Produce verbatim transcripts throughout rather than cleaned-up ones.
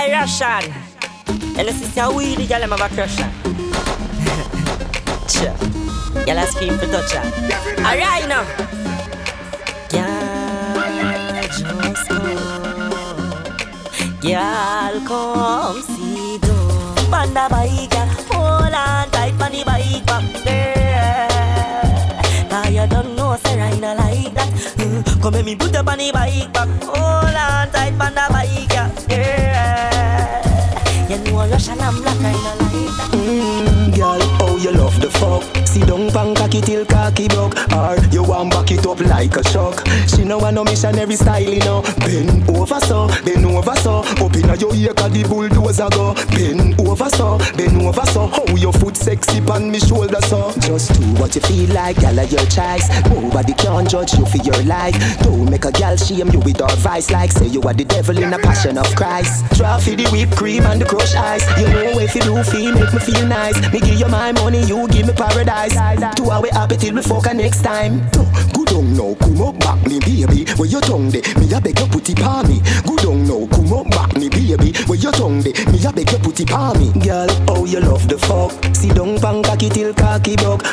Hey Russian, and the sister weedy girl I'm have a crush on. Sure, girl I scream for touch her. Alright now. Girl just come, girl come see though. Panda bike, hold on tight for the bike back there. Now you don't know say I not like that. Mm, come let me put up on the bike back. Hold on tight for the bike, yeah. You know Russian and black I not like that. Mm, girl, oh you love the fuck. Sit down pan cocky till cocky broke. Or you want back it up like a shock. She no want no missionary style, you know. Bend over so, bend over so. Up inna your ear 'cause the bulldozer go. Bend over so, bend over so. How your foot sexy pan me shoulder so. Just do what you feel like, girl of your choice. Nobody can judge you for your life. Don't make a girl shame you with our vice. Like say you are the devil in a passion of Christ. Try for the whipped cream and the crushed ice. You know if you do feel, make me feel nice. Me give you my money, you give me paradise. Two hour happy till we fuck next time. Good on now, come up back me baby. Where your tongue de? Me a beg you put it on me. Good on now, come up back me baby. Where your tongue de? Me a beg you put it on me. Girl, oh you love the fuck. Sit down pan cocky till cocky broke.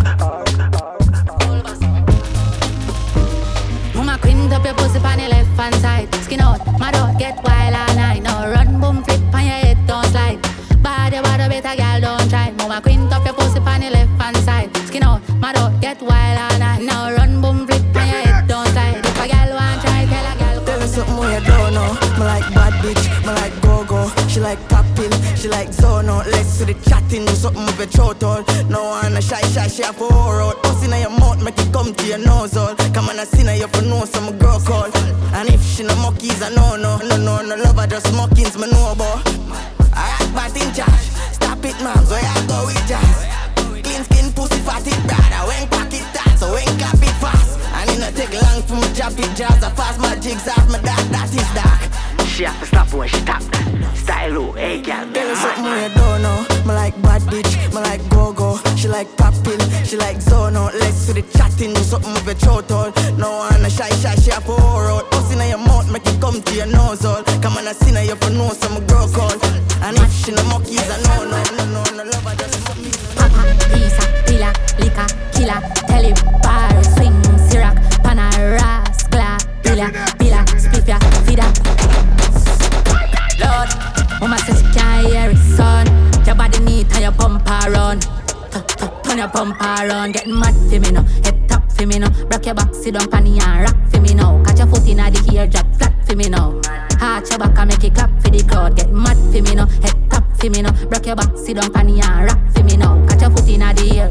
Mama quint up your pussy on the left hand side. Skin out, my dog get wild all night. Now run boom flip on your head don't slide. Body body better girl don't try. Mama quint up your pussy on the left hand side. Skin out, my dog get wild all night. Now run boom flip on your head don't slide. If a girl want try, tell a girl. Tell her something more you don't know. Me like bad bitch, me like go-go. She like popping, she like zono. Let's see the chatting, do something with your throat all. No one a shy shy, she a four out. Pussy in your mouth, make it come to your nose all. Come on, I see now you for know some girl call. And if she no monkeys, I know no, no no no love her just mockings, me know about. Alright, but in charge, stop it man, so I go with jazz. Clean skin, pussy fatty, brother. When cock it tight, so when clap it fast. And it no take long for me drop it jazz. I fast my jigs off my dark, that is dark. She have to stop when she tap that. Style low, hey girl. Tell her something more you don't know. Me like bad bitch, me like go-go. She like popping, she like zono. Let's see the chatting, do something with your throat all. No one a shy shy, she a four out. Pussy in your mouth, make it come to your nose all. Come on, I see now you for know some girl call. And if she no monkeys, I know no, no, no, no love her just for me. Papa, pizza, pilla, liquor, killer, tell him bar, swing, syrup, pana, ras, gla, pilla, pilla, spiffia, feeder. Lord, mama says she can't hear it, son. Your body neat and your bumper run. Turn your bumper run, get mad for me now. Head top for me now. Rock your back, sit down panny and rock for me now. Catch your foot in the ear, drop flat for me now. Arch your back and make it clap for the crowd. Get mad for me now, head top for me now. Rock your back, sit down panny and rock for me now. Catch your foot in the ear.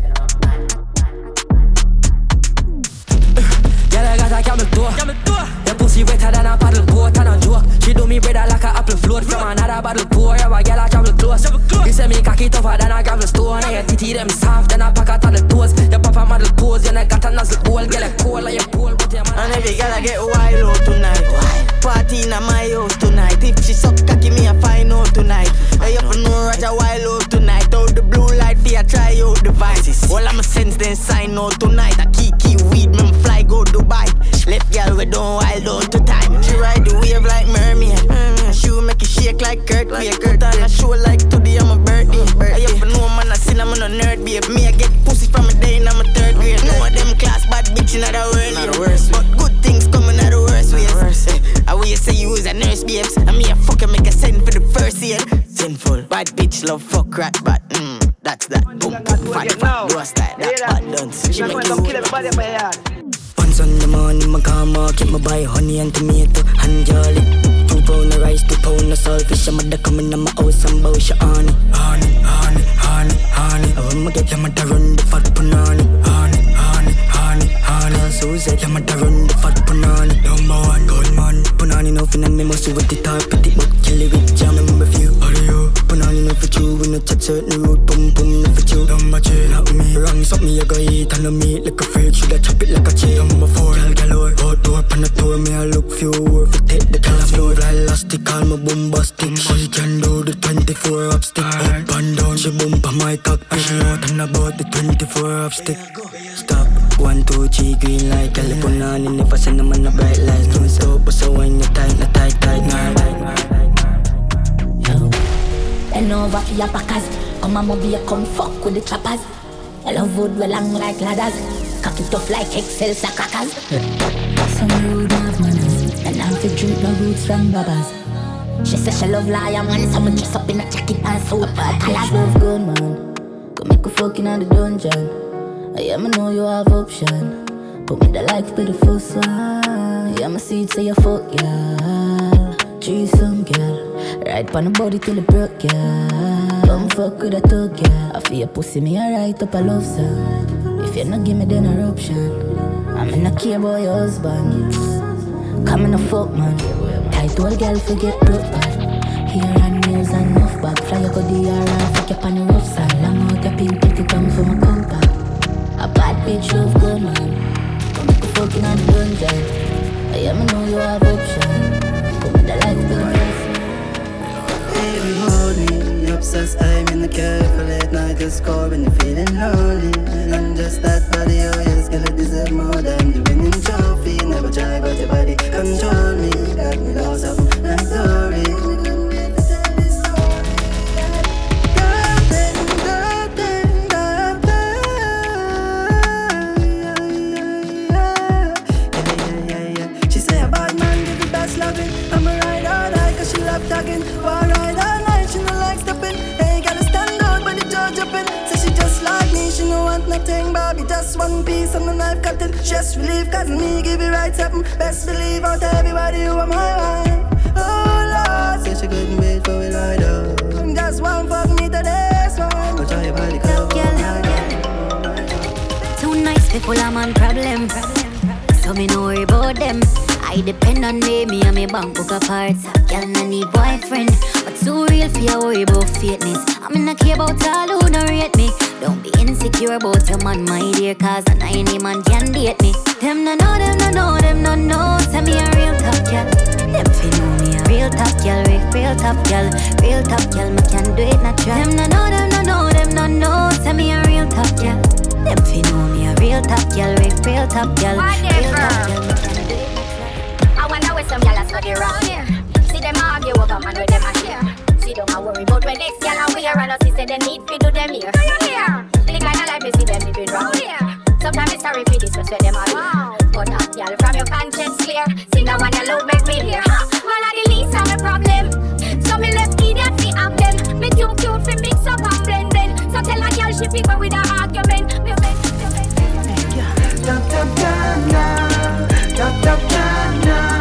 Girl, I got a camel toe. Your pussy wetter than a paddle boat and a joke. She do me brother like a apple float from another bottle pour. Yeah, a girl I travel close. You say me cocky tougher than a gravel stone. And your titty them soft than a pack of the toes. Your papa model pose, you know got a nozzle hole. Girl, I cold like your pole, but your man. And every girl I get wild out tonight. Party in my house tonight. If she suck cocky, me a find out tonight. I have to know Roger wild out tonight. Out the blue light, they a try out devices. All I'ma sense then sign out tonight. I key key weed, me fly go Dubai. Left girl we don't wild out to time. She ride the wave like mermaid. Mm, she will make it shake like Kurt. Like Kurt on a show like today I'm a birthday. I have to know man I sin I'm a nerd babe. Me I get pussy from a day in I'm a third grade. No of them class bad bitch in the world. Not the worst way. But good things coming out the worst ways. I will say you was a nurse babes. And me a fucker make a send for the first year. Sinful. Bad bitch love fuck rat but mm, that's that. Boom boom fat fat. Do a style that bad dance. She make you kill everybody in my yard. Once on the morning, my car market, my buy honey and tomato and jolly. Two pound of rice, two pound of saltfish. I'm mother coming in my house and bow she honey. Honey, honey, honey, honey. I want me get your mother run the fat punani. Honey, honey, honey, honey. So say your mother run the fat punani. Number one, gunman. Punani no fin and me must with the top of the book. Kill it with jam number few. How do you? Punani no for you. We no chat certain road. Pum pum no for you. Number two, not me. Wrong something you go eat and no meat like a freak. Shoulda chop it like a cheese. Number four, girl galore. Outdoor pan the tour, me I look few work. Take the color floor, fly elastic, call me bombastic. She can do the twenty-four up stick. Up and down, she bump on my cock. She out and about the twenty-four up stick. Stop, one, two, three, green light. Girl, put on in the fashion, I'm on the bright lights. Don't stop, but so when you tight, na tight, tight, nah. over for your packers. Come on, mobile, come fuck with the choppers. I love wood, well long like ladders. Cock it off like Excel crackers. Some rude have manners, and I'm fi drink no roots from babbas. She says she love lion, man, so me dress up in a jacket and suit. Bitch love gun, man. Go make a fucking out the dungeon. I am know you have option. Put me the life be the first one. Yeah, my seed say you fuck, yeah. Treat some girl. Ride pon the body till it broke, yeah. Come fuck with a thug, yeah. I feel your pussy me a write up a love song. If you not give me then a option, I'm in a care about your husband. Come in a fuck, man. Tight old girl forget broke bad. Hair and nails and enough bag. Fly you go the R and fuck you on the rough side. Long out your pink pretty tongue for my compact. A bad bitch love good, man. Come make a fucking on the dungeon. I am know you have option. Come with the life to the rest. Baby, hold me, obsessed. I'm in the car for late night. Just call when you're feeling lonely. And just that body, oh yes, girl, it deserve more than the winning trophy. Never try, but your body control me. Got me lost up like glory. She say a bad man give the best loving. I'm a ride all night cause she love talking. One ride all night, she no like stopping. Ain't gotta stand out but the judge jumping. Say she just like me, she no want nothing. Bobby just one piece and the knife cutting. Stress relief cause me give it right something. Best believe out everybody you are my wife. Oh Lord, say she couldn't wait for it right up. Just one fuck me to this one. But try your body cover. Too nice people I'm on problem. So me no worry about them. I depend on me, me and me bank book apart. Girl no need boyfriend, but too real for you worry about fakeness. I'm in a care about all who no rate me. Don't be insecure about your man, my dear, cause an any man can date me. Them no know, them no know, them no know. Tell me a real top girl. Them fi know me a real top girl, real top girl, real top girl. Me can do it natural. Them no know, them no know, them no know. Tell me a real top girl. Them fi know me a real top girl, real top girl, real top girl. Me can do it. I wonder where some y'all are study round here. See them argue over man with them a share. See them a worry about when next y'all are wear. And us say they need to do them here. Do you hear? The kind of life you see them living round here. Sometimes it's sorry for this, but them all wow. But not y'all from your conscience clear. See now when you love make me hear. Man are the least of the problem. So me left idiot fi have them. Me too cute fi mix up and blend blend. So tell a girl she pick with her argument. Me bend, me bend, me bend. Tap tap tap now, tap tap tap now.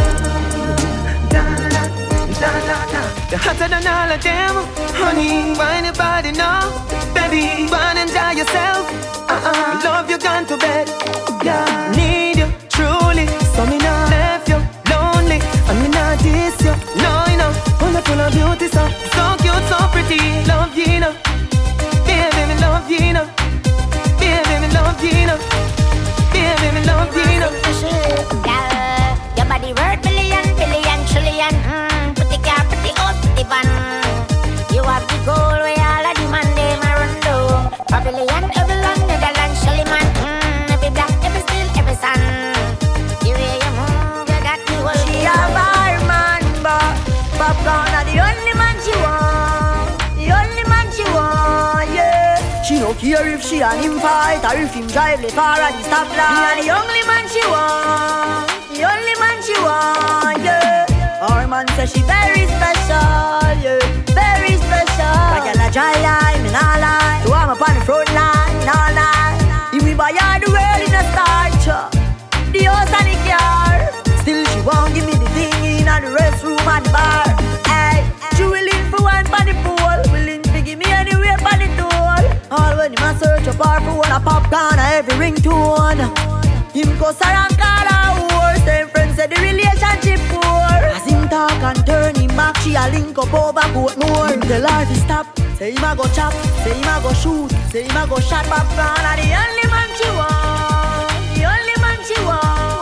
You're hotter than all of them, honey. Why nobody know, baby? Run and enjoy yourself. Uh-uh. Love you gone to bed. Yeah, need you truly. So me not left you lonely, and me not diss you. No, you know, full of full of beauty, so so cute, so pretty. Love you, know. Baby, me love you, know. Baby, me love you, know. Baby, me love you, know. Yeah, your body worth billion, billion, trillion. Mm, pretty car, pretty old, pretty van. You have the goal where all of the man they ma run down. Babylon, every land, Netherlands, Shelly man. Mm, every black, every steel, every sun. The way you move, you got the whole. She a bar man, but popcorn are the only man she want. The only man she want, yeah. She no care if she and him fight or if him drive the car at the stoplight. Me are the only man she want. The only man she want, yeah. Our man says she very special, yeah. Very special. Like a dry line, me nah lie. So I'm up on the front line, nah lie. If we buy all the world in a starch, the house and the car. Still she won't give me the thing in the restroom and the bar. Hey, she willing for one for the pool, willing to give me anywhere for the tool. All when him a search up her phone, a popcorn, a every ringtone. Him cuss her and call her whore. Same friends say the relationship poor. As him talk and turn him back, she a link up over Portmore. Him tell her to stop, say him a go chop, say him a go shoot, say him a go shot. Popcorn are the only man she want, the only man she want.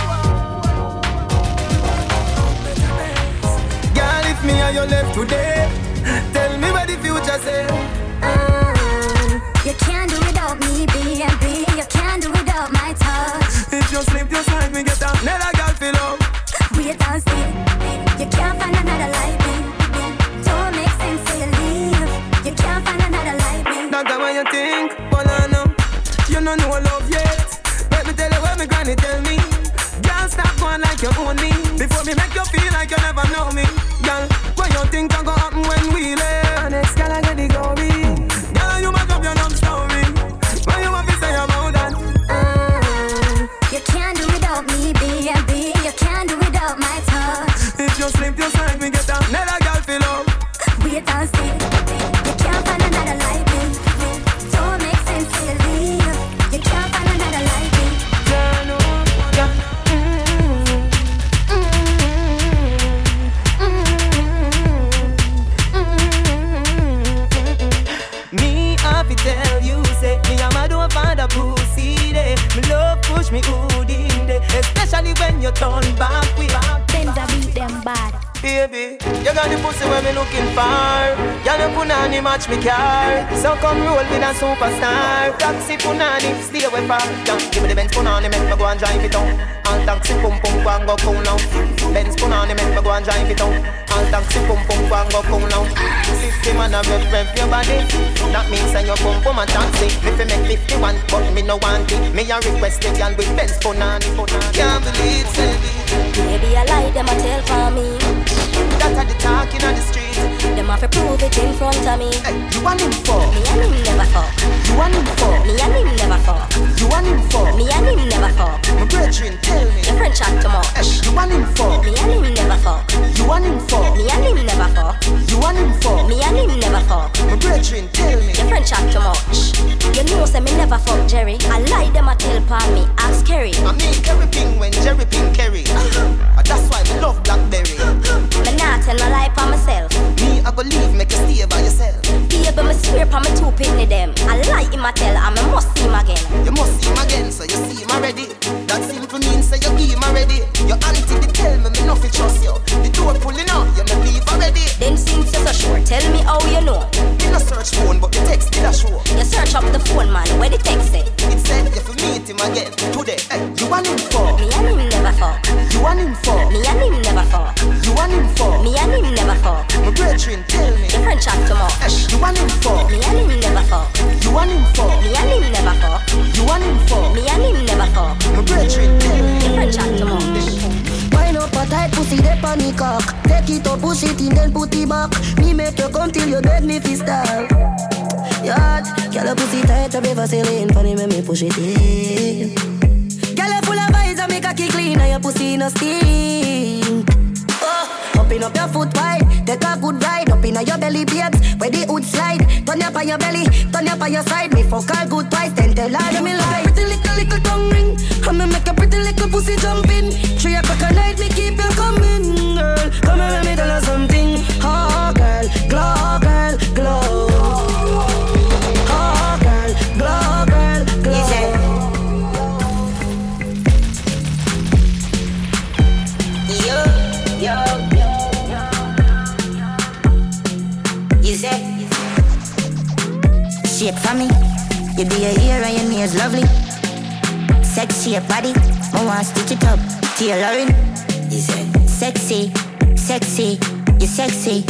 Girl, if me and you left today, tell me what the future say. You can't do without me, baby. You can't do without my touch. If you slip your side, me get another girl feel up. Wait and see. You can't find another like me. Don't make sense to you leave. matter what you think, but I know you don't know love yet. Let me tell you what my granny tell me. Girl, stop going like you own me. Before me make you feel like you never know me. Girl, what you think can go happen when we live? Next girl I get the glory. Girl, you must have your love story. What you want to say about that? Mm. You can't do without me, baby. You can't do without my touch. If you slip, you slide, me get another girl feel up. Wait and see. You can't find another like me. Don't make sense to you leave. You can't find another like me. Turn on, yeah. Me, I fi tell you, say me a mad don't find a pussy day. Me love push me hood in day, especially when you turn back with back. Benza beat them bad. Baby, you got the pussy where me looking for. You no punani match me car. So come roll with a superstar. Taxi punani, stay away far. Give me the Benz punani, make me go and drive it on. All taxi pum pum go and go cool now. Benz punani, make me go and drive it on. All taxi pum pum go and go cool now. System and a rev rev your body. That means that you pum pum and taxi. Me fi make fifty-one, but me no want it. Me a request it, y'all with Benz punani. Can't believe it. Maybe I lie, them a tell for me. That's how they talking on the street. Them have to prove it in front of me. Hey, you want him for? Me and him never fuck. You want him for? Me and him never fuck. You want him for? Me and him never fuck. My brethren, tell me. Your friend chat too much. Hey, you want him for? Me and him never fuck. You want him for? Me and him never fuck. You want him for? Me and him never fuck. My brethren, tell me. Your friend chat too much. You know say me never fuck Jerry. I lie them a tell pa me. Ask Kerry. I mean Kerry Ping when Jerry Ping Kerry. uh, That's why I love Blackberry. Me not tell no lie pa myself. Me I go leave, make you stay by yourself. Baby me swear pa me two pitney them. I lie him a tell and me must see him again. You must see him again, so you see him already. That simple means so you give him already. Your auntie did tell me me nothing trust you. The door pulling out, you no leave already. Then since you're so sure, tell me how you know. You no search phone, but the text did a show. You search up the phone man, where the text say? It said you fi meet him again today. Hey, you want him for? Me and him never fuck. You want him for? Me and him never fuck. You want him for? Me and him never fuck. My brethren, tell me. Your friend chat too much. Hey, you want him for? Me and him never fuck. You want him for? Me and him never fuck. You want him for? Me and him never fuck. My brethren, tell me. Your friend chat too much. Wind up a tight pussy, they panic cock. Take it up, push it in, then put it back. Me make you come till you beg me fi style. Yacht, girl a pussy tight, a be Vaseline. Funny when me push it in. Girl a full of vibes, a make a kick clean, and your pussy no stink. Oh, open up your foot wide, take a good ride. Up inna your belly, babes, where the hood slide. Turn up on your belly, turn up on your side. Me fuck all good twice, then tell her me lie. Pretty little little tongue ring, I'ma make a pretty little pussy jump in. Three o'clock at night, me keep you coming, girl. Come here, let me tell you something. Oh, girl, glow, girl, glow. Oh, girl, glow, girl, glow. Yo, yo, yo, yo. You say, shape for me. You do your hair and your nails lovely. Sexy your body, I want to stitch it up. Tailoring. You say, sexy, sexy, you're sexy.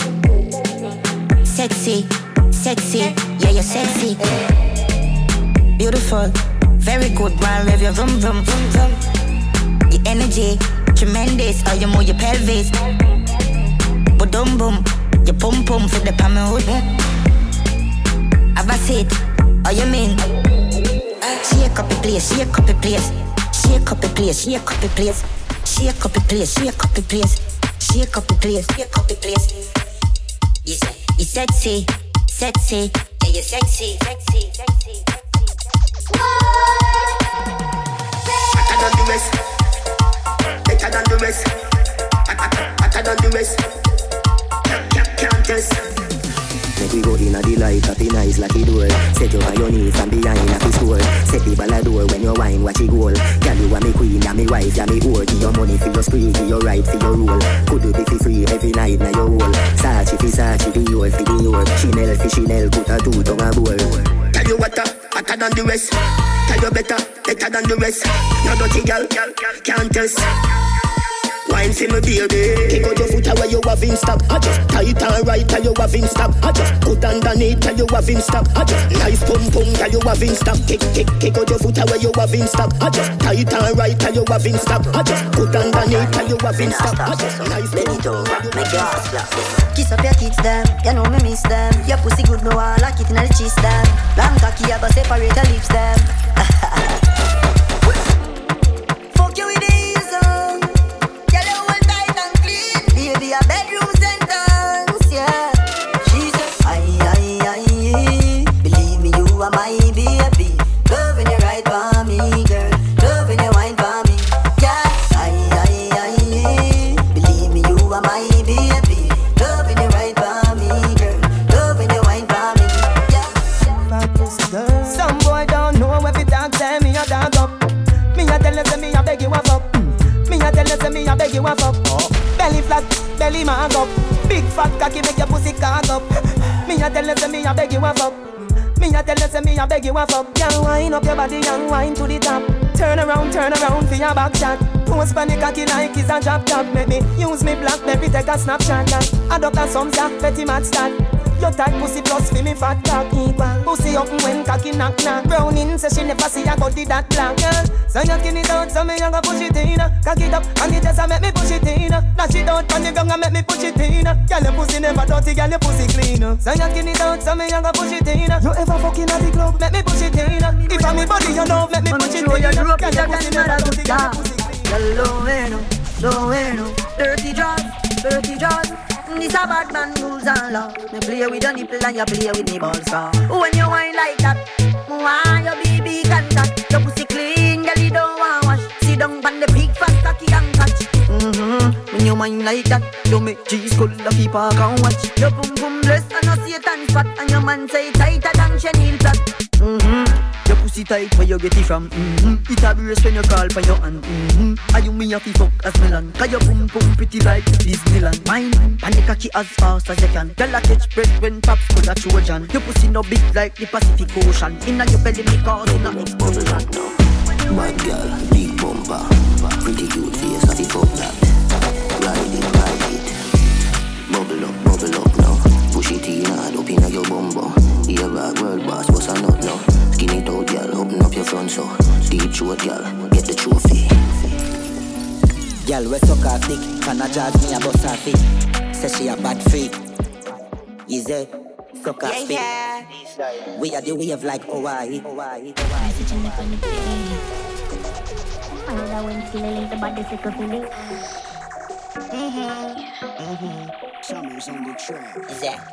Sexy, sexy, yeah, you're sexy. Beautiful, very good, man. Rev your vroom, vroom, vroom, vroom. Your energy, tremendous. How you move your pelvis. Boom, boom, your pum pum for the palm hood. Have a seat, how you mean? Shake up the place, shake up the place. Shake up the place, shake up the place. Shake up the place, shake up the place. Shake up the place, shake up the place. You say, you sexy, sexy, yeah, you sexy, sexy, sexy, sexy. Hotter than the rest, better than the rest. Hotter than the rest, can't, can't test. Make we go in a delight, happy nice like it door. Set you on your knees from behind a fist door. Set the ball a door when you wine, watch it goal. Girl, you are me queen, and me wife, and me whore. Give your money for your spree, give your right for your rule. Could do be for free every night na your whole. Sachi fi Sachi, the your fi the your. Chanel fi Chanel, put a two tongue a bowl. Tell you what, hotter than the rest. Tell you better, better than the rest. No dirty girl, can't test. Wine see me baby. Kick out your foot away you have in stock. I just tight and right and you have in stock. I just put underneath and you have in stock. I just nice pum pum and you have in stock. Kick kick kick out your foot away you have in stock. I just tight and right and you have in stock. I just put underneath and you have in stock. I just nice pum pum and you have in stock. Kiss up your kids them, you know me miss them. Your pussy good, no I like it in the cheese them. Long cocky, I go separate your lips them. Fuck you with the easel. Get the whole tight and clean. Baby, a bedroom sentence, yeah. She said, aye, aye, aye. Believe me, you are my baby. Loving you right for me, girl. Loving you wine for me, yeah. Aye, aye, aye. Believe me, you are my baby. Loving you right for me, girl. Loving you wine for me, yeah. Some boy don't know if it talk, say me a dog up. Me a tell you say me a beg you a fuck. Me a tell you say me a beg you a fuck. Belly flat, belly mag up. Big fat cocky make your pussy cock up. Me a tell you say me a beg you a fuck. Me a tell you say me a beg you a fuck. Girl, wind up your body and wind to the top. Turn around, turn around for your back shot. Post panic cocky like it's a drop top. Make me use me blackberry take a snapshot. Adopt a some sack, petty mad stat. Your tight pussy plus fi me fat cock equal. Pussy up when cocky knock knock. Browning say she never see a body that black, girl. So you skin it out, so me a go push it in. Cock it up and it just a make me push it in. Dash it out on the ground and make me push it in. Girl your pussy never dirty, girl your pussy clean. So you skin it out, so me a go push it in. You ever fucking at the club, make me push it in. If I'm me body you know, make me push it in. Girl your pussy never dirty, girl your pussy clean. Girl, low bueno, low bueno. Dirty jaws, dirty jaws. This a bad man rules and law. Me play with your nipple and you play with me balls. When you whine like that, why your baby contact? Your pussy clean, girl you don't want wash. Sit down on the big fat cocky and catch. Mm-hmm. When you whine like that, you make cheese cold the people can watch. Your pum pum bless and no Satan spot. And your man say tighter than chenille plot. Mm-hmm. Your pussy tight where you get it from. Mm-hmm. It a brace when you call for your hand. Mm-hmm. Are you me a fi fuck as Milan? Cause your pum pum pretty like Disneyland. Mine, and the cocky as fast as you can. Girl a catch breath when pops could a Trojan. Your pussy no big like the Pacific Ocean. Inna your belly me cause in a explosion. Bad girl, big bumper. Pretty cute face, I fi fuck that. Ride it, ride it. Bubble up, bubble up now. Push it in hard up inna your bumbo. Here a world boss, what's a nut now? Skin it out, girl, open up your front so. Deep throat, girl, get the trophy. Girl, we suck her thick. Can I jazz me a bust her feet? Say she a bad freak. Easy, suck her feet. We are the wave like Hawaii. Hawaii. I know that when feeling the body sick of feeling. Mm-hmm. Mm-hmm. Summer's on the track. Yeah.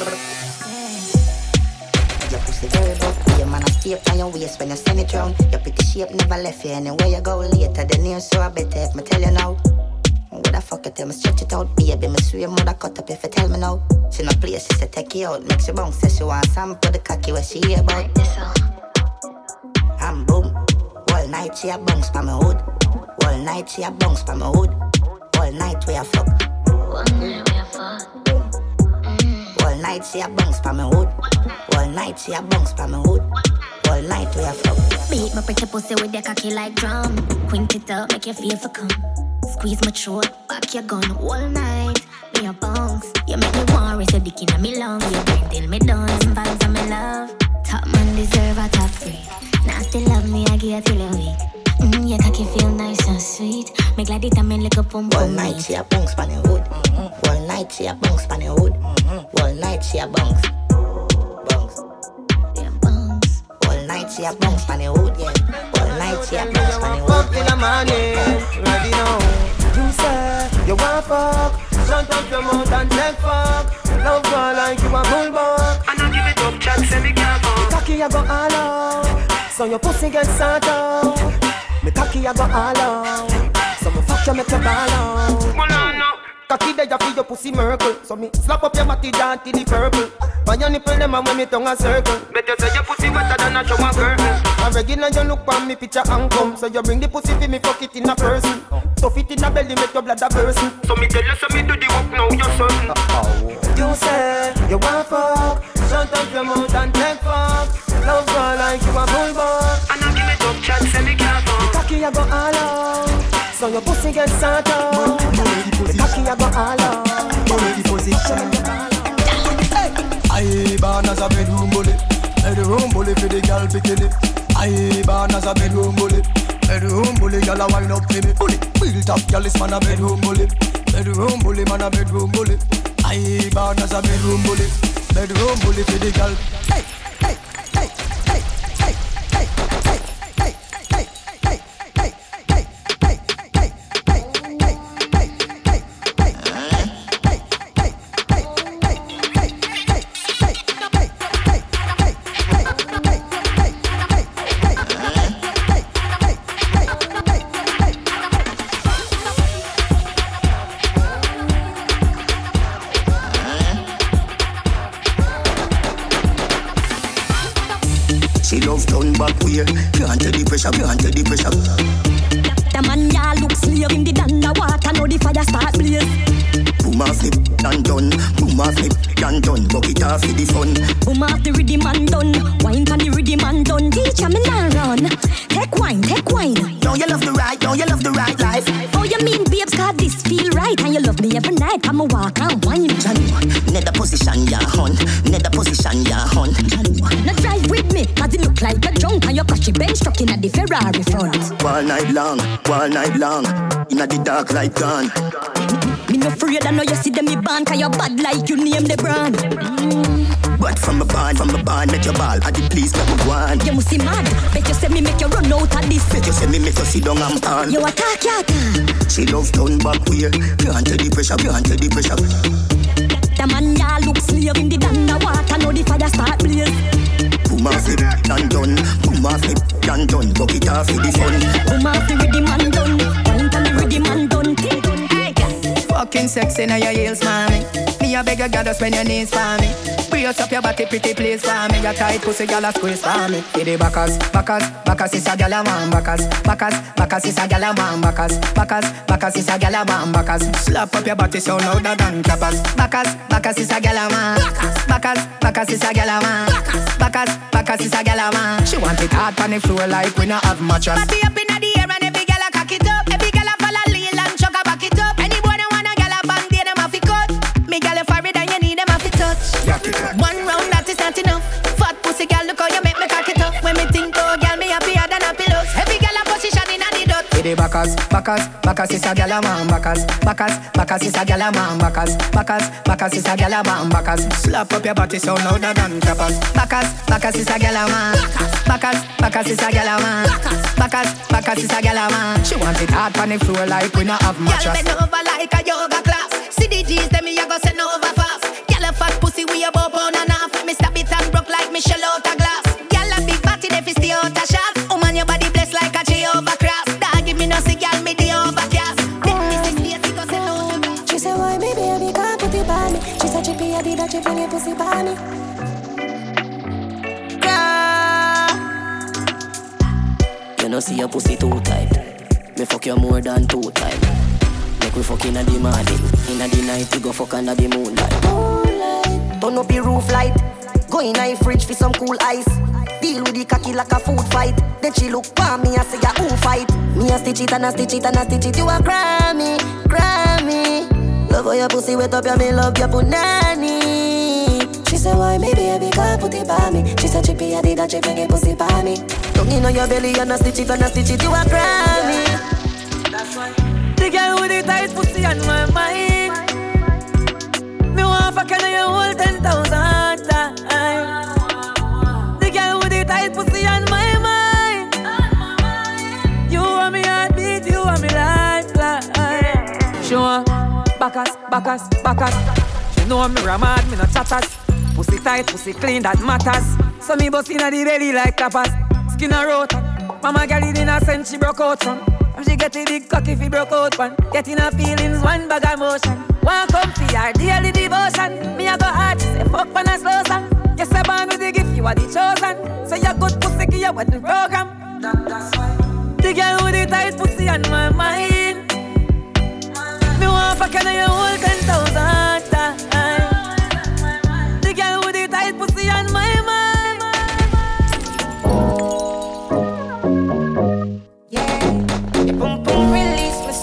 Your pussy very buff. Your man a stay on your waist when you send it round. Your pretty shape never left you anywhere you go later. The news so I better if me tell you now. What the fuck you tell me stretch it out, baby. Me swear mother cut up if you tell me now. She no play, she say take you out. Make she bounce, say she want some for the cocky where she hear about. And boom, all night she a bounce pa me hood. All night she a bounce pa me hood. All night we a fuck. One night we a fuck. All night she a bounce pa me hood. All night she a bounce pa me hood. All night we a fuck. Beat my pretty pussy with your cocky like drum. Quint it up, make you feel for come. Squeeze my throat, back your gun all night. Me a bounce, you make me want raise your dick in me lung. You bring till me done, some vibes of me love. Top man deserve a top free. Nasty love me, I give you till a week. Mm, your cocky feel nice and sweet. Make like the time in like a pump. All night she a bounce pa me hood. Mm-hmm. All night she a bounce pa me hood. Mm-hmm. All night she a bounce. Bounce. Yeah, bounce. All night she a bounce pa me hood, yeah. All night she a bounce pa me hood. Fuck in the morning, ready now. You say you want fuck, shut up your mouth and take fuck. Love girl like you a bulldog. I don't give it up, chat, say me can't fuck. Cocky I go all out, so your pussy get sort out. Me cocky I go all out, so me fuck you make you ball out. Well, no, no. Cocky there you feel your pussy miracle, so me slap up your body down to the purple. By your nipple them and when me tongue a circle. Better say your pussy wetter than a shower curtain. A regular you look on me picture and come, so you bring the pussy for me fuck it in a person. Stuff it in a belly make your blood a person. So me tell you, so me do the work now, you're certain. You say you want fuck, shut up your mouth and take fuck. Love girl like you a bulldog. I don't give it up, chat, say me can't fuck. Cocky I go all out, So your pussy gets started. The cocky a go all out. The position. I born as a bedroom bully. Bedroom bully for the girl bikini. I born as a bedroom bully. Bedroom bully, girl a wind up for me. Bully, built up, girl is man a bedroom bully. Bedroom bully, man a bedroom bully. I born as a bedroom bully. Bedroom bully for the girl. Hey, hey, hey, hey, hey, hey, hey, hey, hey, hey, hey, hey, hey, hey, hey, she love turn back way. Can't take the pressure, can't take the pressure. The man ya look slave in the underwater. Now the fire start blaze. Boom off flip and done. Boom off flip and done. Bucket off for the fun. Boom off the rhythm and done. Wine pan the rhythm and done. Teacher me now run. Take wine, take wine. Don't you love the right? Don't you love the right life? Oh you mean babes cause this feel right. And you love me every night. Come and walk and wine. Nether position ya hun. Nether position ya hun. Now drive with me cause it look like a drunk. And your cushy bench stuck in at the Ferrari front. All night long, all night long. Inna the dark light gone. Me no afraid I know you see them me band. Cause you bad like you name the brand. mm. But from a band, from a band, make your ball. I did please make me one. You must see mad. Bet you say me make you run out of this. Bet you say me make you sit down and pan. You attack, you attack. She love turn back way. Can't take the pressure, can't take the pressure. The man ya look slave in the underwater. Now the fire start blaze. Boom off flip and done. Boom off flip and done. Bucket off for the fun. Boom off the rhythm and done. Wine on the rhythm and done. Fucking sexy now your heels, mommy. Me a beg you, gotta spend your knees for me. Brace up your body, pretty please for me. Your tight pussy, gyal a squeeze for me. Hit the backers, backers, backers is a gyal a man. Backers, backers, backers is a gyal a man. Backers, backers, backers is a gyal a man. Backers, slap up your body so louder than clappers. Backers, backers is a gyal a man. Backers, backers is a gyal a man. Backers, backers is a gyal a man. She want it hard on the floor like we not have mattress. Body up inna the air and every gyal a cock it up. Every gyal a follow lean and chug a back it up. Any boy that wanna gyal a bang, they them have to cut. Me gyal a forehead and you need them have to touch. One round that is not enough. Fat pussy gyal, look how you make me cock it up. When me think oh gyal, me happier than a pillow. Every gyal a position inna the dot. Hit the backers, backers, backers is a gyal a man. Backers, backers, backers is a gyal a man. Backers, backers, backers is a gyal a man. Backers, slap up your body so louder than clappers. Backers, backers is a gyal a man. Backers, backers is a gyal a man. Backers, backers is a gyal a man. She want it hard on the floor like we not have mattress. Gyal bend over like a yoga class. C D Gs them me a go send over fast. Gyal a fat pussy we a bow pound and half. Me stab it and broke like Michelle out a glass. Gyal a big body they fi stay out a shot. Oh man your body blessed like a Jehovah cross. Dog give me no see gyal me the overcast. Then me six days he go send out a. She said why me baby can't put it on me. She said chippy I did that chip in your pussy on me. You know see your pussy too tight. Me fuck you more than two times. Make we fuck inna the morning. Inna the night we go fuck under the moonlight. Moonlight. Turn up your roof light. Go in a fridge for some cool ice. Deal with the cocky like a food fight. Then she look for me and say ya who fight. Me a stitch it and a stitch it and a stitch it. You a Grammy, Grammy. Love how your pussy wet up, ya me love your punani. She said why me baby can't put it on me. She said chippy I did that chip in your pussy on me. Tongue in your belly and a stitch it and a stitch it. You a Grammy. That's why. The girl with the tight pussy on my mind. Me want fuck and you hold ten thousand times. The girl with the tight pussy on my mind. You want me heartbeat, you want me lifeline. She want backers, backers, backers. She know me ramad, me no chatters. Pussy tight, pussy clean, that matters. So me bust inna the belly like tapas. Skin a rotten. Mama girl it in a sense she broke out from. And she get a big cocky if he broke out one. Getting her feelings, one bag of motion. One come for her daily devotion. Me a go hard, she say fuck when I slow song. Yes I born with the gift, you are the chosen. Say so you good pussy, give you wedding program. That, that's why. The girl with the tight pussy on my mind. Me want fuck and you hold ten thousand times. The girl with the tight pussy on my mind. Yeah. The boom boom release me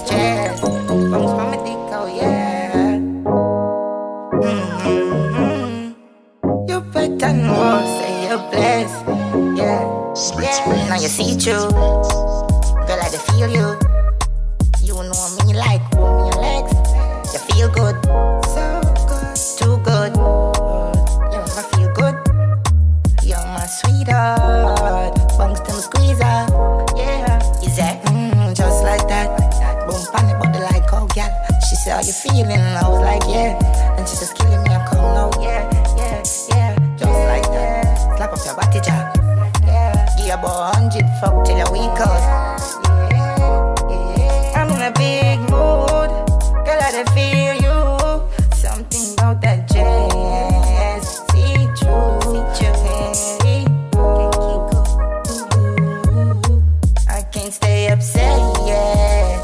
better know, say you're blessed. Yeah, yeah. Now you see through. Girl, I just feel you. You know me like hold me your legs. You feel good, so good, too good. You make me feel good. You're my sweetheart. Bunks them squeezer. Yeah, is that mm, just like that? Boom, panic, but the like, oh, girl. She said, how you feeling? I was like, yeah. And she just killing me, I come now, yeah, yeah, yeah. Just like that. Slap up your body, jack. Yeah, give you about a hundred fuck till your week out. I'm in a big mood, girl, I done feel you. Something about that jazz, see through, see through. I can't stay upset, yeah.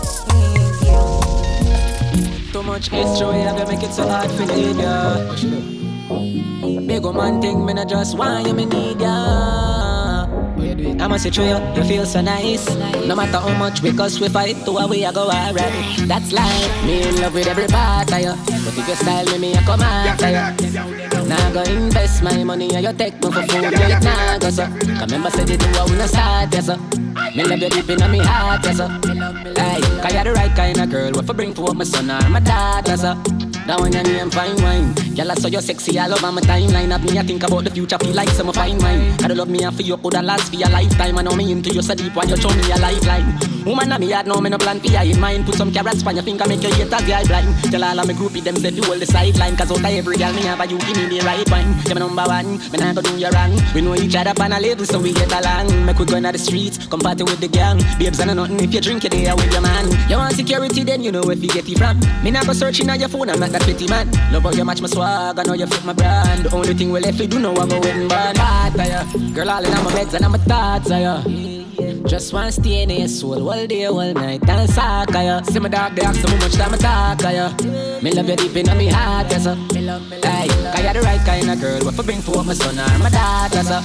Too much history, have you make it so hard for leave ya? Big old man thing, me not just want you, me need ya. I must say true, you feel so nice. No matter how much we cuss, we fight, to a way I go alright. That's life, me in love with every part of you. But if you style me, me I come after you. Now I go invest my money and you take me for food, yeah, it nah go so. Cause remember said you do I wanna start, yes sir. Me love you deep in my heart, yes sir. Hey, cause you're the right kind of girl, what for bring for my son or my daughter, sir. That one your name fine wine. Girl, I saw you sexy all over my timeline. Of me, I think about the future, feel like some fine wine. I don't love me and for you could have last for your lifetime. I know me into you so deep when you show me a lifeline. Woman, me had no me no plan for you in mind. Put some carrots on your finger, make you hate as the eye blind. Tell all of me groupie them say you hold the sideline. Cause out of every girl me have a you give me the right wine. You're my number one, me not go do you wrong. We know each other on a level so we get along. Make we go into the streets, come party with the gang. Babes and nothing if you drink it there with your man. You want security then you know if you get it from. Me not go searching on your phone, I'm not that pretty man. Love how you match my swag, I know you fit my brand. The only thing we left we do know I go in bad. Girl all in my beds and I'm a thoughts of you. Just want to stay in your soul all day, all night and suck of you. See my dog, they ask so much time I talk of you. Me love you deep in my heart, yes sir. Hey, cause you're the right kind of girl. What for bring for my son or my daughter, sir.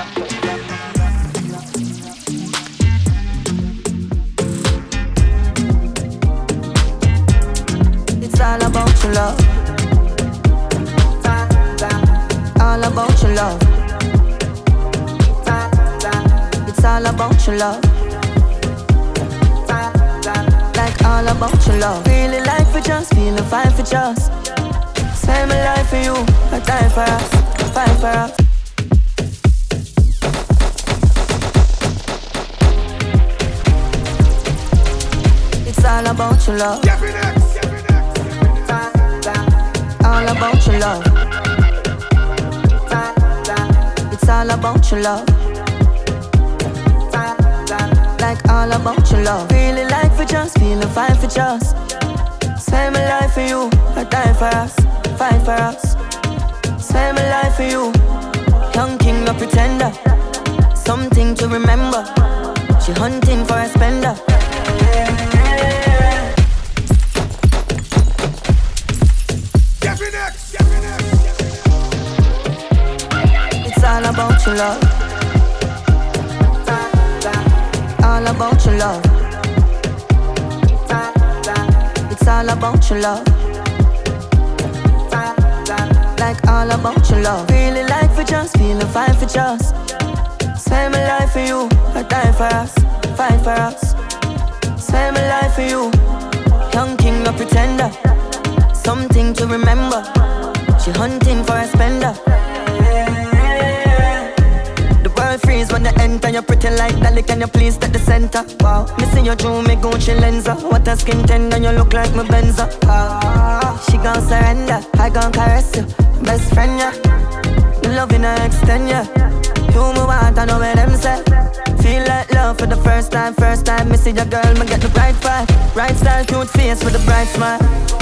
It's all about your love. All about your love. It's all about your love. Like all about your love. Feeling like for just, feeling fine for just. Spend my life for you, I die for us, fight for us. It's all about your love. All about your love. It's all about your love. Like all about your love. Feeling like for just, feeling fine for just. Spend my life for you, I die for us, fight for us. Spend my life for you. Young king, no pretender. Something to remember. She hunting for a spender. It's all about your love. All about your love. It's all about your love. Like all about your love. Feeling like for just, feeling fine for just. Spend my life for you, I die for us, fight for us. Spend my life for you. Young king, no pretender. Something to remember. She hunting for a spender. Freeze when you enter, you're pretty like Dolly, can you please take the center? Wow, missing your through me Gucci lenser. What a skin tender, you look like my Benza. Ah, she gon' surrender, I gon' caress you, best friend ya. Yeah. Loving her extend ya. Yeah. You move out, I know where them say. Feel like love for the first time, first time. Me see your girl, me get the bright vibe. Right style, cute face with a bright smile.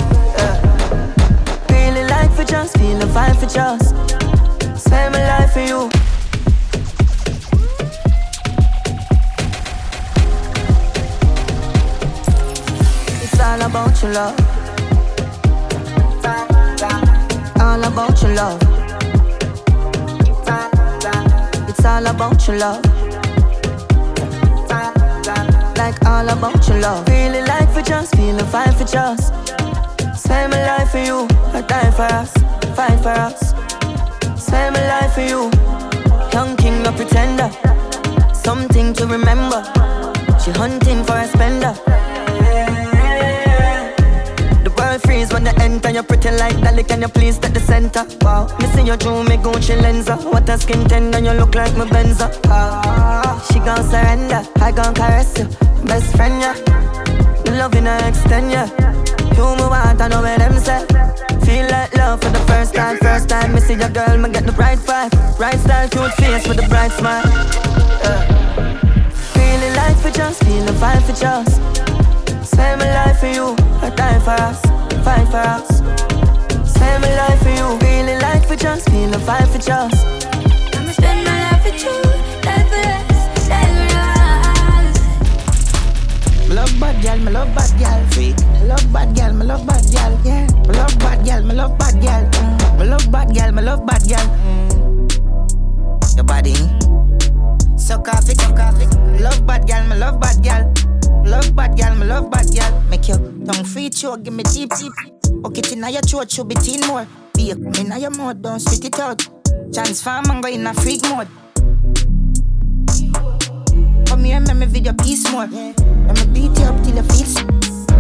Yeah. Feeling like for just, feeling fine for just. Spend my life for you. All about your love. All about your love. It's all about your love. Like all about your love. Feeling like for just, feeling fine for just. Spend my life for you, I die for us, fight for us. Spend my life for you. Young king, no pretender. Something to remember. She hunting for a spender. The world freeze when you enter. You pretty like Dolly, can you please take the center? Wow, me see you through me Gucci Lenza. What a skin tender, you look like my Benza. Ah, she gon' surrender, I gon' caress you. Best friend, yeah. The love in her extend, yeah. You move out, I know where them say. Feel like love for the first time, first time. Me see your girl, me get the right vibe. Right style, cute face with a bright smile. uh. Feeling like for just, feeling fine for just. Spend my life for you, I die for us, fight for us. Spend my life for you, feeling like for just, feeling fine for just. I'ma spend my life with you, die for us, die for us. Me love bad girl, me love bad girl, freak. Me love bad girl, me love bad girl, yeah. Me love bad girl, me love bad girl. Mm. Me love bad girl, me love bad girl. Mm. Your body, suck off it, suck off it. Love bad girl, me love bad girl. Love bad girl, me love bad girl. Make your tongue free choke, give me deep, deep. Okay, inna your throat, should be teen more. Be inna your mouth, don't spit it out. Transform and go in a freak mode. Come here, make me video piece more. Let me beat you up till you feel sick.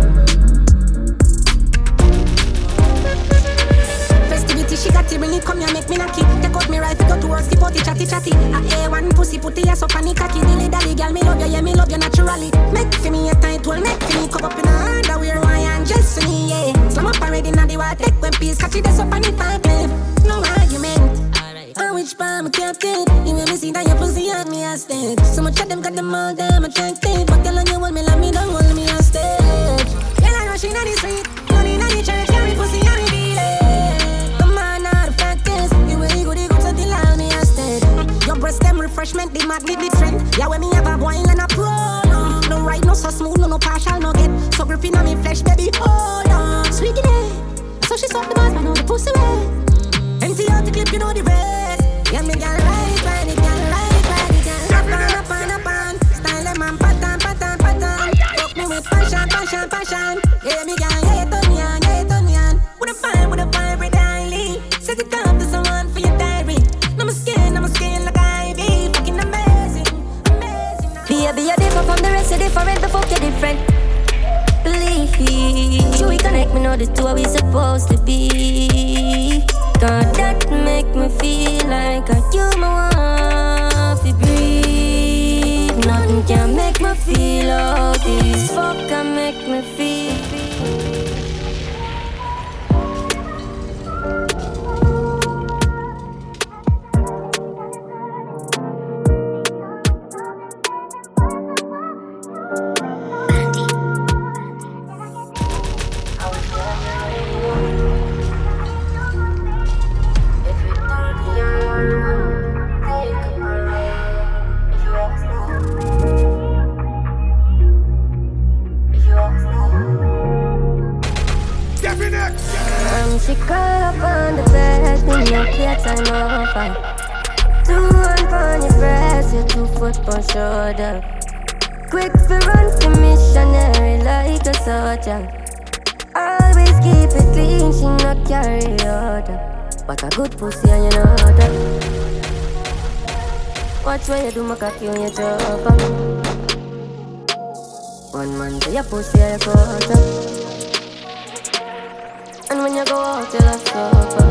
Festivity, she got it, bring it, come here, make me knocky. Take out me right, go to work, skip out the chatty chatty. I A one pussy, put the ass up on the cocky. Dilly dally, girl, me love you, yeah, me love you naturally. Make for me a tight well, make for me come up in a underwear, why and just for me, yeah. Slam up already, now the water, take when peace, catch it, that's up on the five cliff. No argument. On which palm I kept it. You made me see that your pussy had me a stage. So much of them got them all damn attractive. But girl, on you hold me, let me don't hold me a stage. Girl, I rush in on the street, running on the church, carry pussy on the beat. Come on, now the fact is, you really good, you good until I me a stage. Your breast them refreshment, the magnet different. Yeah, when me have a boil and a pro. No, no right, no so smooth, no no partial, no get. So gripping on me flesh, baby, hold on. Sweetie day, so she suck the bars, but know the pussy way. Empty out the clip, you know the rest. Yeah, me gal right, ride it, gal right, ride it, gal. Up on, up on, up on. Style them and pattern, pattern, pattern. Fuck me with passion, passion, passion. Yeah, me gal, yeah, turn me on, yeah, turn me on. With a fire, with a fire, with daily. Set it up to someone for your diary. No more skin, no more skin like Ivy. Fucking amazing, amazing. Baby, you're different from the rest, you're different, the fuck you're different. Please, should we connect? Me know the two are we supposed to be. God, that make me feel like I you my want to breathe. Nothing can make me feel all this. Fuck can make me feel. She curl up on the bed, me no care time off. Two hand on your breast, your two foot on shoulder. Quick for run for missionary like a soldier. Always keep it clean, she not carry order. But a good pussy and you know that. Watch what you do, my cocky when you drop up. One man to your pussy and your quarter. And when you go out, you love suffer.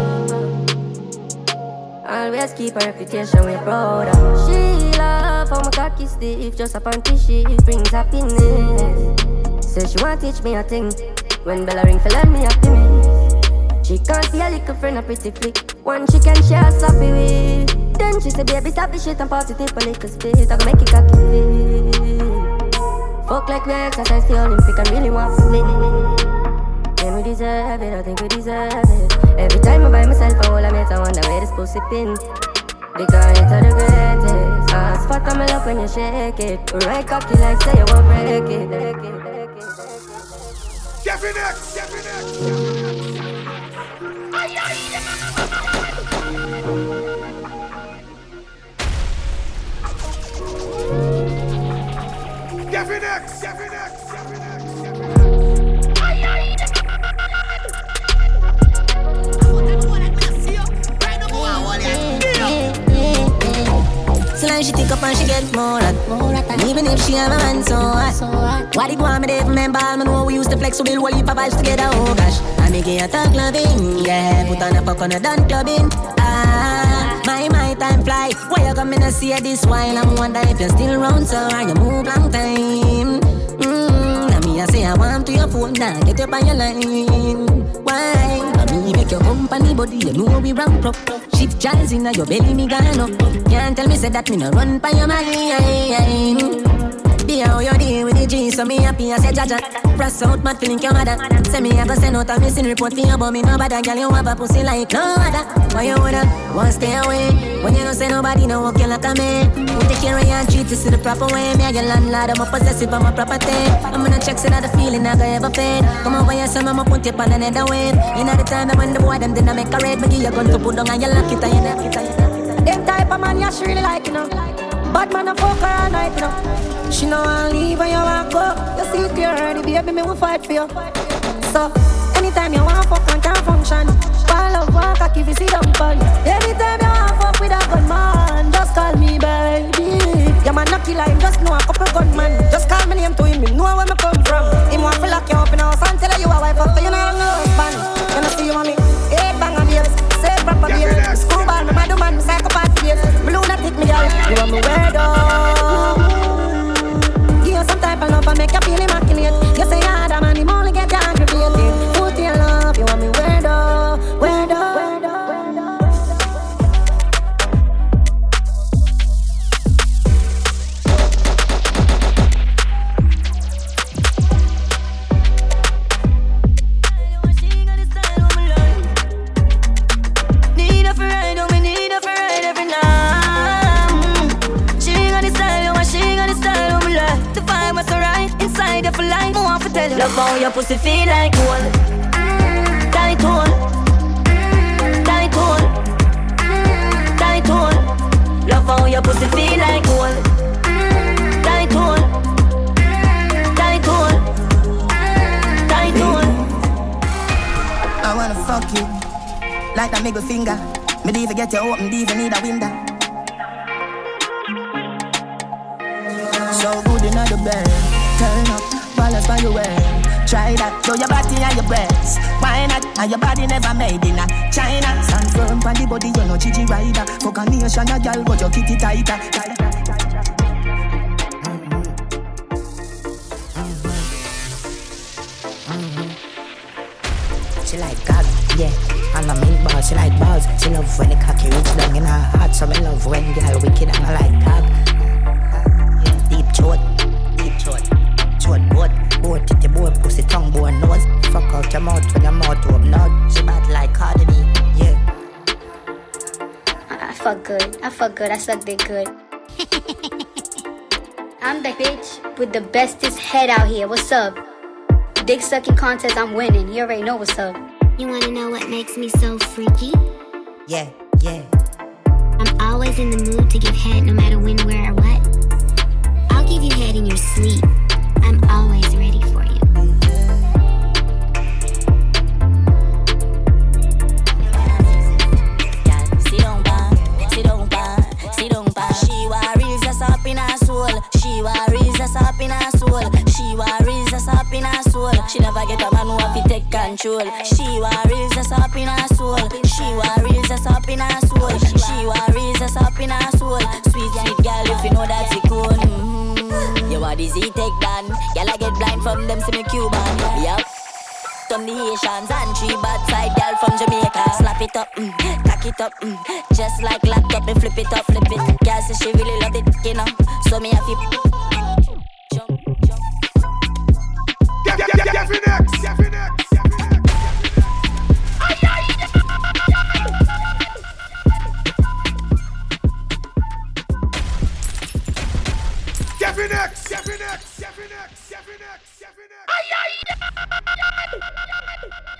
Always keep a reputation we're proud of. She love how my cocky stiff. Just a panty sheet brings happiness. Say she want teach me a thing. When bell ring, feel me happy me. She can't see a little friend a pretty flick. One she can share sloppy with. Then she say baby stop the shit and pass it in for little spit. I go make it cocky feel. Fuck like we exercise the Olympic and really want to live. And we deserve it, I think we deserve it. Every time I buy myself a whole I make I wonder where this pussy pin. Because it's the greatest. Ah, spot on my love when you shake it. Right cocky like say you won't break it. Break it, break it, break it. Get me next, get me next. Get me next, get me next, get me next, get me next. time she take up and she get more hot. And even if she have a man so hot, why did you want me to remember? I know we used to flex so we'll whole heap of vibes together, oh gosh. I make it a talk loving, yeah. Put on a fuck on a done clubbing. Ah, my, my time fly. Why you come in and see this while I'm wondering if you're still around, so are you move long time? Mmm, now me I say I want to your phone now, get up on your line. Why? I mean make your company body, you know we ramp up. Shift jazz in your belly, me gone up. Can't tell me say that me no run by your mind. Be how you deal with the G, so me happy I say jaja. Press out, mad feeling your mother. Say me I go send out a missing report for you, but me no bother. Girl, you have a pussy like no other. Why you woulda want stay away? When you don't say nobody no walk you like a man. Who take care of you and treat you the proper way? Me a your landlord, I'm a possessive, I'm a property. I'm gonna check so that the feeling I go ever fade. Come over here, son, I'ma put you on another wave. You know the time that when the boy them didn't make a raid, me give you gun to put down and you lock it and you lock it and you lock it. Them type of man you she really like, you know. Bad man a fuck her all night, you know. She know I leave when you want go. You see it clear already, baby, me will fight for you. So, anytime you want fuck and can't function, while love walk, I give you see them fun. Anytime you want fuck with a gun man, just call me baby. Your man not kill him, just know a couple gunman. Just call me name to him, he know where me come from. Him want to lock you up in house and tell you a wife up, but you know no husband. You know see you mommy, eight bang on babes, say proper babes. Screwball, me mad man, me psychopath babes. Me lunatic me girl, you want me weirdo. Give you some type of love and make you feel immaculate. You say you're the man, him only get you aggravated. Put your love, you want me weirdo, weirdo, weirdo, weirdo. Need a friend, oh me need a friend every night. She got the style, oh she got the style, oh me love. The vibe was alright, inside of a line, I want to tell you. Love how your pussy feel like gold. Tight hole, tight hole, tight hole. Love how your pussy feel like gold. Tight hole, tight hole, tight hole. I wanna fuck you like that middle finger. Me even get you open, even need a window. So good in the bed, turn up, balance by your way. Try that, show your body and your breasts. Why not? And your body never made in a China. Stand firm on the body, you're no Gigi rider. Fuck a nation, a girl, but your kitty tighter. She like God, yeah. And I mean balls, she like balls. She love when the cocky reach down in her heart. So me love when girl wicked and I like cock. Deep throat, deep throat, throat boat. Boat it your boat, pussy tongue, boy nose. Fuck out your mouth when your mouth open out. She bad like Cardi B, yeah. I fuck good, I fuck good, I suck dick good. I'm the bitch with the bestest head out here, what's up? Dick sucking contest, I'm winning, you already know what's up. You wanna know what makes me so freaky? Yeah, yeah. I'm always in the mood to give head no matter when, where, or what. I'll give you head in your sleep. I'm always ready for you. Sit down, pa, sit down, pa, sit down, pa. She worries us up in her soul. She worries us up in her soul. She worries us up in her soul. She never get a man who have to take control. She worries us up in her soul. She worries us up in her soul. She worries us up in her soul. Sweet, sweet girl, if you know that's it cool. Mm-hmm. You want the Z take down. Girl, I get blind from them, see me Cuban. Yup. From the Haitians and three bad side girl from Jamaica. Slap it up, mm, tack it up, mm. Just like laptop, me flip it up, flip it. Girl say she really love it, you know. So me have to jump, jump. Get, get, get, get, get, next, get, get, next. Next, next, next, next, next, next, next.